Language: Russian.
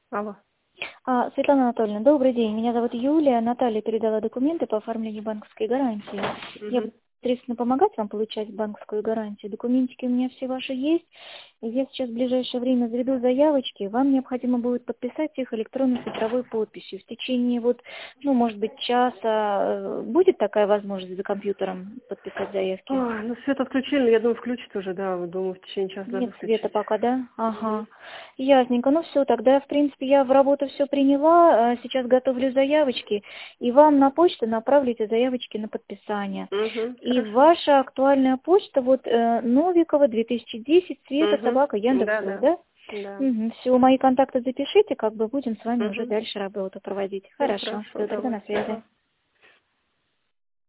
Алло. Светлана Анатольевна, добрый день. Меня зовут Юлия. Наталья передала документы по оформлению банковской гарантии. Я буду, Мгм. соответственно, помогать вам получать банковскую гарантию. Документики у меня все ваши есть. И я сейчас в ближайшее время заведу заявочки. Вам необходимо будет подписать их электронной цифровой подписью. В течение, может быть, часа будет такая возможность за компьютером подписать заявки? Ну свет отключили, я думаю, включит уже, да, думаю, в течение часа Нет должны света включить. пока, да? Мгм. Ага. Ясненько. Ну все, тогда, в принципе, я в работу все приняла. Сейчас готовлю заявочки. И вам на почту направлю эти заявочки на подписание. И Хорошо. ваша актуальная почта, Новикова, 2010, Света, собака, Да, Яндекс.ру, да. да? Да. Угу. Все, мои контакты запишите, будем с вами уже Мгм. дальше работу проводить. Все Хорошо. хорошо, Все, тогда давай, на связи. пока.